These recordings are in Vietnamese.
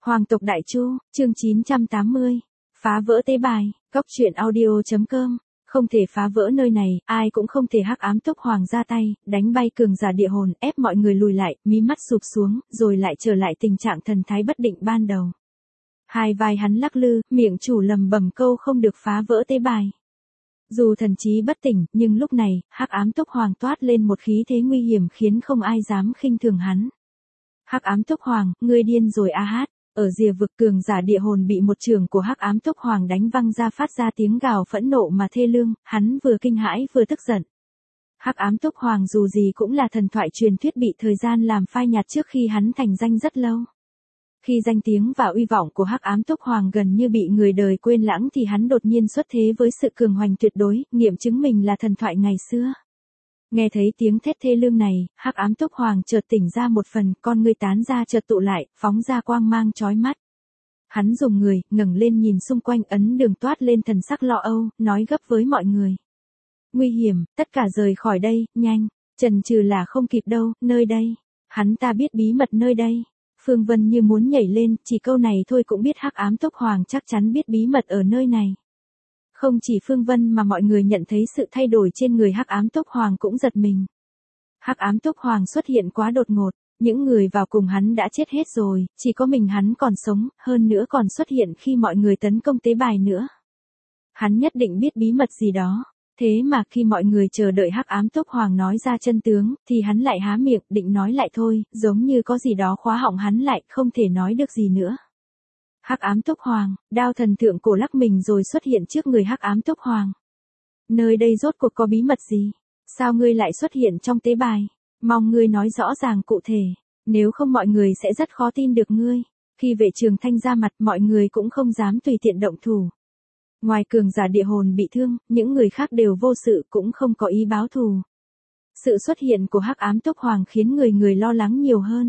Hoàng tộc Đại Chu, chương 980. Phá vỡ tế bài, góc truyện audio.com. Không thể phá vỡ nơi này, ai cũng không thể. Hắc ám tốc hoàng ra tay, đánh bay cường giả địa hồn, ép mọi người lùi lại, mí mắt sụp xuống, rồi lại trở lại tình trạng thần thái bất định ban đầu. Hai vai hắn lắc lư, miệng chủ lầm bầm câu không được phá vỡ tế bài. Dù thần trí bất tỉnh, nhưng lúc này, hắc ám tốc hoàng toát lên một khí thế nguy hiểm khiến không ai dám khinh thường hắn. Hắc ám tốc hoàng, ngươi điên rồi a hát. Ở rìa vực, cường giả địa hồn bị một chưởng của hắc ám tốc hoàng đánh văng ra, phát ra tiếng gào phẫn nộ mà thê lương, hắn vừa kinh hãi vừa tức giận. Hắc ám tốc hoàng dù gì cũng là thần thoại truyền thuyết bị thời gian làm phai nhạt trước khi hắn thành danh rất lâu. Khi danh tiếng và uy vọng của hắc ám tốc hoàng gần như bị người đời quên lãng thì hắn đột nhiên xuất thế với sự cường hoành tuyệt đối, nghiệm chứng mình là thần thoại ngày xưa. Nghe thấy tiếng thét thê lương này, hắc ám tốc hoàng chợt tỉnh ra một phần, con ngươi tán ra chợt tụ lại, phóng ra quang mang chói mắt. Hắn dùng người, ngẩng lên nhìn xung quanh, ấn đường toát lên thần sắc lo âu, nói gấp với mọi người. Nguy hiểm, tất cả rời khỏi đây, nhanh, chần chừ là không kịp đâu, nơi đây. Hắn ta biết bí mật nơi đây. Phương Vân như muốn nhảy lên, chỉ câu này thôi cũng biết hắc ám tốc hoàng chắc chắn biết bí mật ở nơi này. Không chỉ Phương Vân mà mọi người nhận thấy sự thay đổi trên người hắc ám tốc hoàng cũng giật mình. Hắc ám tốc hoàng xuất hiện quá đột ngột, những người vào cùng hắn đã chết hết rồi, chỉ có mình hắn còn sống, hơn nữa còn xuất hiện khi mọi người tấn công tế bài nữa. Hắn nhất định biết bí mật gì đó, thế mà khi mọi người chờ đợi hắc ám tốc hoàng nói ra chân tướng, thì hắn lại há miệng, định nói lại thôi, giống như có gì đó khóa họng hắn lại, không thể nói được gì nữa. Hắc ám tốc hoàng, đao thần thượng cổ lắc mình rồi xuất hiện trước người hắc ám tốc hoàng. Nơi đây rốt cuộc có bí mật gì? Sao ngươi lại xuất hiện trong tế bài? Mong ngươi nói rõ ràng cụ thể, nếu không mọi người sẽ rất khó tin được ngươi. Khi Vệ Trường Thanh ra mặt, mọi người cũng không dám tùy tiện động thủ. Ngoài cường giả địa hồn bị thương, những người khác đều vô sự, cũng không có ý báo thù. Sự xuất hiện của hắc ám tốc hoàng khiến người lo lắng nhiều hơn.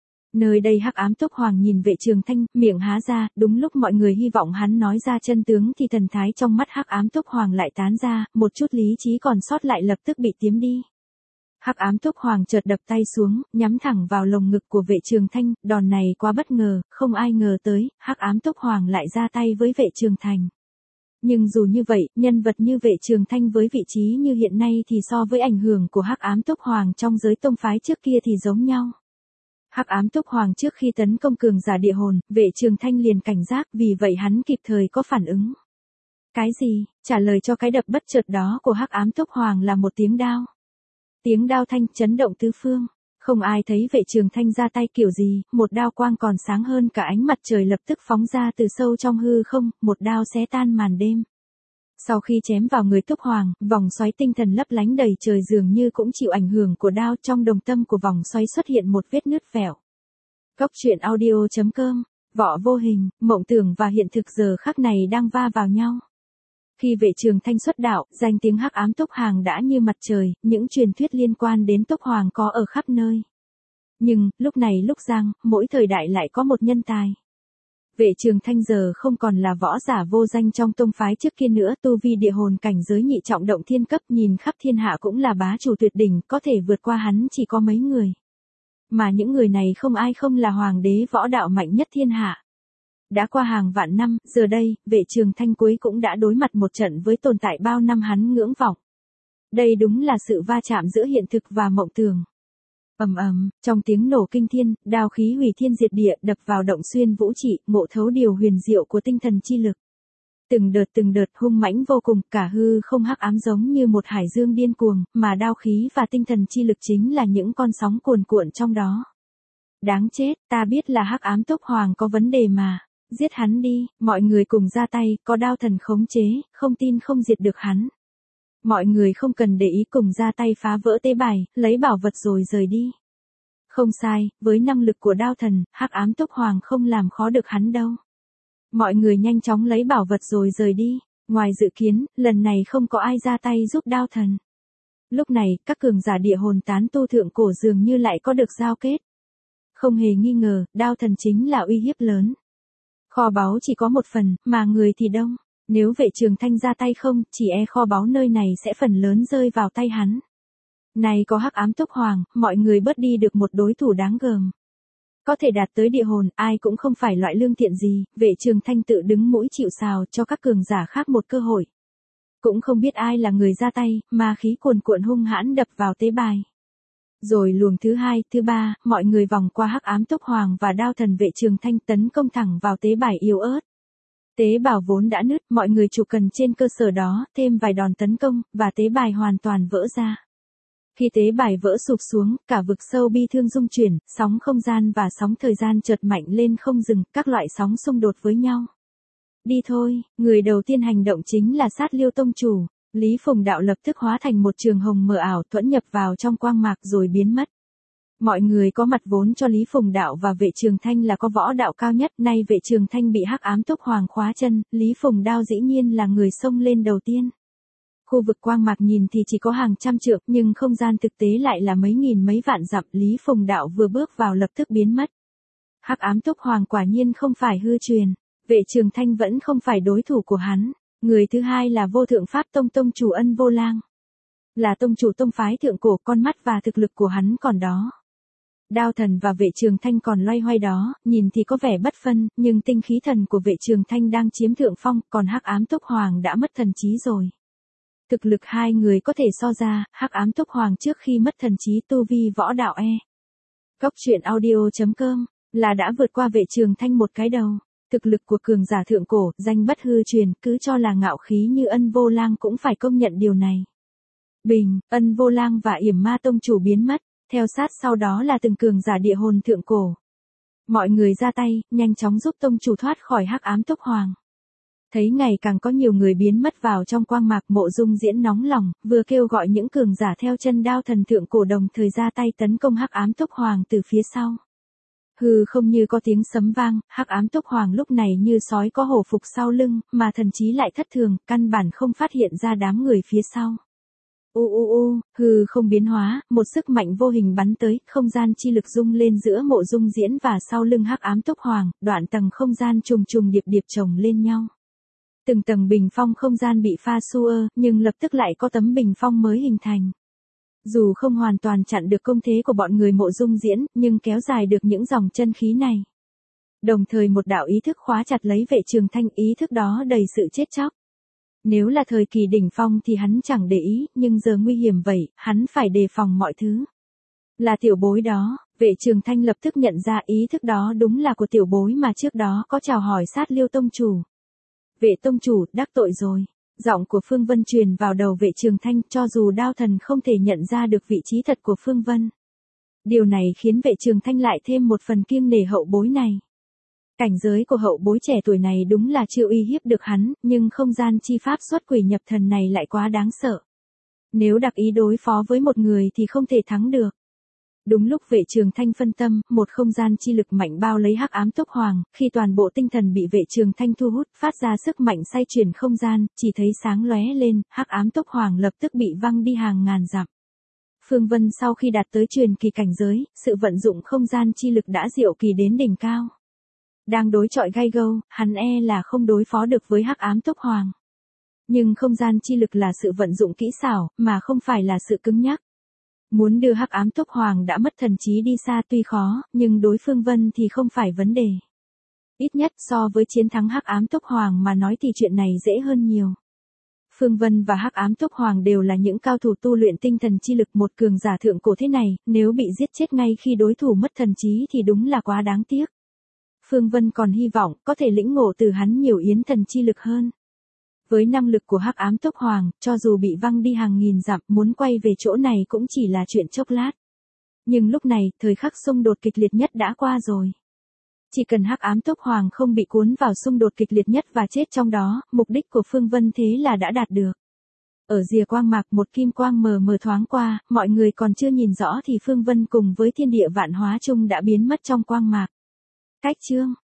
Nơi đây hắc ám tốc hoàng nhìn Vệ Trường Thanh, miệng há ra, đúng lúc mọi người hy vọng hắn nói ra chân tướng thì thần thái trong mắt hắc ám tốc hoàng lại tán ra, một chút lý trí còn sót lại lập tức bị tiếm đi. Hắc ám tốc hoàng chợt đập tay xuống, nhắm thẳng vào lồng ngực của Vệ Trường Thanh, đòn này quá bất ngờ, không ai ngờ tới, hắc ám tốc hoàng lại ra tay với Vệ Trường Thanh. Nhưng dù như vậy, nhân vật như Vệ Trường Thanh với vị trí như hiện nay thì so với ảnh hưởng của hắc ám tốc hoàng trong giới tông phái trước kia thì giống nhau. Hắc ám tốc hoàng trước khi tấn công cường giả địa hồn, Vệ Trường Thanh liền cảnh giác, vì vậy hắn kịp thời có phản ứng. Cái gì? Trả lời cho cái đập bất chợt đó của hắc ám tốc hoàng là một tiếng đao. Tiếng đao thanh chấn động tứ phương. Không ai thấy Vệ Trường Thanh ra tay kiểu gì, một đao quang còn sáng hơn cả ánh mặt trời lập tức phóng ra từ sâu trong hư không, một đao xé tan màn đêm. Sau khi chém vào người tốc hoàng, vòng xoáy tinh thần lấp lánh đầy trời dường như cũng chịu ảnh hưởng của đao, trong đồng tâm của vòng xoáy xuất hiện một vết nứt vẹo. Góc truyện audio.com, võ vô hình, mộng tưởng và hiện thực giờ khắc này đang va vào nhau. Khi Vệ Trường Thanh xuất đạo, danh tiếng hắc ám tốc hoàng đã như mặt trời, những truyền thuyết liên quan đến tốc hoàng có ở khắp nơi. Nhưng, lúc này lúc giang, mỗi thời đại lại có một nhân tài. Vệ Trường Thanh giờ không còn là võ giả vô danh trong tông phái trước kia nữa, tu vi địa hồn cảnh giới nhị trọng động thiên cấp, nhìn khắp thiên hạ cũng là bá chủ tuyệt đỉnh, có thể vượt qua hắn chỉ có mấy người. Mà những người này không ai không là hoàng đế võ đạo mạnh nhất thiên hạ. Đã qua hàng vạn năm, giờ đây, Vệ Trường Thanh cuối cũng đã đối mặt một trận với tồn tại bao năm hắn ngưỡng vọng. Đây đúng là sự va chạm giữa hiện thực và mộng tưởng. Ầm ầm, trong tiếng nổ kinh thiên, đao khí hủy thiên diệt địa đập vào động xuyên vũ trị, ngộ thấu điều huyền diệu của tinh thần chi lực. Từng đợt hung mãnh vô cùng, cả hư không hắc ám giống như một hải dương điên cuồng, mà đao khí và tinh thần chi lực chính là những con sóng cuồn cuộn trong đó. Đáng chết, ta biết là hắc ám tốc hoàng có vấn đề mà. Giết hắn đi, mọi người cùng ra tay, có đao thần khống chế, không tin không diệt được hắn. Mọi người không cần để ý, cùng ra tay phá vỡ tế bài, lấy bảo vật rồi rời đi. Không sai, với năng lực của đao thần, hắc ám tốc hoàng không làm khó được hắn đâu. Mọi người nhanh chóng lấy bảo vật rồi rời đi. Ngoài dự kiến, lần này không có ai ra tay giúp đao thần. Lúc này, các cường giả địa hồn tán tu thượng cổ dường như lại có được giao kết. Không hề nghi ngờ, đao thần chính là uy hiếp lớn. Kho báu chỉ có một phần, mà người thì đông. Nếu Vệ Trường Thanh ra tay không, chỉ e kho báu nơi này sẽ phần lớn rơi vào tay hắn. Này có hắc ám tốc hoàng, mọi người bớt đi được một đối thủ đáng gờm. Có thể đạt tới địa hồn, ai cũng không phải loại lương thiện gì, Vệ Trường Thanh tự đứng mũi chịu sào cho các cường giả khác một cơ hội. Cũng không biết ai là người ra tay, ma khí cuồn cuộn hung hãn đập vào tế bài. Rồi luồng thứ hai, thứ ba, mọi người vòng qua hắc ám tốc hoàng và đao thần Vệ Trường Thanh tấn công thẳng vào tế bài yếu ớt. Tế bào vốn đã nứt, mọi người chủ cần trên cơ sở đó, thêm vài đòn tấn công, và tế bài hoàn toàn vỡ ra. Khi tế bài vỡ sụp xuống, cả vực sâu bi thương rung chuyển, sóng không gian và sóng thời gian chợt mạnh lên không dừng, các loại sóng xung đột với nhau. Đi thôi, người đầu tiên hành động chính là Sát Liêu tông chủ. Lý Phùng Đạo lập tức hóa thành một trường hồng mờ ảo thuẫn nhập vào trong quang mạc rồi biến mất. Mọi người có mặt vốn cho Lý Phùng Đạo và Vệ Trường Thanh là có võ đạo cao nhất, nay Vệ Trường Thanh bị hắc ám tốc hoàng khóa chân, Lý Phùng Đao dĩ nhiên là người xông lên đầu tiên. Khu vực quang mạc nhìn thì chỉ có hàng trăm trượng, nhưng không gian thực tế lại là mấy nghìn mấy vạn dặm, Lý Phùng Đạo vừa bước vào lập tức biến mất. Hắc ám tốc hoàng quả nhiên không phải hư truyền, Vệ Trường Thanh vẫn không phải đối thủ của hắn. Người thứ hai là Vô Thượng Pháp Tông tông chủ Ân Vô Lang. Là tông chủ tông phái thượng cổ, con mắt và thực lực của hắn còn đó. Đao thần và Vệ Trường Thanh còn loay hoay đó, nhìn thì có vẻ bất phân, nhưng tinh khí thần của Vệ Trường Thanh đang chiếm thượng phong, còn hắc ám tốc hoàng đã mất thần trí rồi. Thực lực hai người có thể so ra, hắc ám tốc hoàng trước khi mất thần trí tu vi võ đạo Góc truyện audio.com là đã vượt qua Vệ Trường Thanh một cái đầu. Thực lực của cường giả thượng cổ, danh bất hư truyền, cứ cho là ngạo khí như Ân Vô Lang cũng phải công nhận điều này. Bình, Ân Vô Lang và Yểm Ma tông chủ biến mất, theo sát sau đó là từng cường giả địa hồn thượng cổ. Mọi người ra tay, nhanh chóng giúp tông chủ thoát khỏi hắc ám tốc hoàng. Thấy ngày càng có nhiều người biến mất vào trong quang mạc, Mộ Dung Diễn nóng lòng, vừa kêu gọi những cường giả theo chân đao thần thượng cổ đồng thời ra tay tấn công hắc ám tốc hoàng từ phía sau. Hừ, không như có tiếng sấm vang, hắc ám tốc hoàng lúc này như sói có hổ phục sau lưng, mà thần trí lại thất thường, căn bản không phát hiện ra đám người phía sau. Hừ không biến hóa, một sức mạnh vô hình bắn tới, không gian chi lực rung lên giữa Mộ Dung Diễn và sau lưng hắc ám tốc hoàng, đoạn tầng không gian trùng trùng điệp điệp chồng lên nhau. Từng tầng bình phong không gian bị pha xua, nhưng lập tức lại có tấm bình phong mới hình thành. Dù không hoàn toàn chặn được công thế của bọn người Mộ Dung Diễn, nhưng kéo dài được những dòng chân khí này. Đồng thời một đạo ý thức khóa chặt lấy Vệ Trường Thanh, ý thức đó đầy sự chết chóc. Nếu là thời kỳ đỉnh phong thì hắn chẳng để ý, nhưng giờ nguy hiểm vậy, hắn phải đề phòng mọi thứ. Là tiểu bối đó, Vệ Trường Thanh lập tức nhận ra ý thức đó đúng là của tiểu bối mà trước đó có chào hỏi Sát Liêu tông chủ. Vệ tông chủ, đắc tội rồi. Giọng của Phương Vân truyền vào đầu Vệ Trường Thanh, cho dù đao thần không thể nhận ra được vị trí thật của Phương Vân. Điều này khiến Vệ Trường Thanh lại thêm một phần kiêng nể hậu bối này. Cảnh giới của hậu bối trẻ tuổi này đúng là chưa uy hiếp được hắn, nhưng không gian chi pháp xuất quỷ nhập thần này lại quá đáng sợ. Nếu đặc ý đối phó với một người thì không thể thắng được. Đúng lúc Vệ Trường Thanh phân tâm, một không gian chi lực mạnh bao lấy hắc ám tốc hoàng, khi toàn bộ tinh thần bị Vệ Trường Thanh thu hút, phát ra sức mạnh xoay chuyển không gian, chỉ thấy sáng lóe lên, hắc ám tốc hoàng lập tức bị văng đi hàng ngàn dặm. Phương Vân sau khi đạt tới truyền kỳ cảnh giới, sự vận dụng không gian chi lực đã diệu kỳ đến đỉnh cao. Đang đối chọi gay gâu, hắn là không đối phó được với hắc ám tốc hoàng. Nhưng không gian chi lực là sự vận dụng kỹ xảo, mà không phải là sự cứng nhắc. Muốn đưa hắc ám tốc hoàng đã mất thần trí đi xa tuy khó, nhưng đối Phương Vân thì không phải vấn đề. Ít nhất so với chiến thắng hắc ám tốc hoàng mà nói thì chuyện này dễ hơn nhiều. Phương Vân và hắc ám tốc hoàng đều là những cao thủ tu luyện tinh thần chi lực, một cường giả thượng cổ thế này, nếu bị giết chết ngay khi đối thủ mất thần trí thì đúng là quá đáng tiếc. Phương Vân còn hy vọng có thể lĩnh ngộ từ hắn nhiều yến thần chi lực hơn. Với năng lực của hắc ám tốc hoàng, cho dù bị văng đi hàng nghìn dặm, muốn quay về chỗ này cũng chỉ là chuyện chốc lát. Nhưng lúc này, thời khắc xung đột kịch liệt nhất đã qua rồi. Chỉ cần hắc ám tốc hoàng không bị cuốn vào xung đột kịch liệt nhất và chết trong đó, mục đích của Phương Vân thế là đã đạt được. Ở rìa quang mạc một kim quang mờ mờ thoáng qua, mọi người còn chưa nhìn rõ thì Phương Vân cùng với thiên địa vạn hóa chung đã biến mất trong quang mạc. Cách chương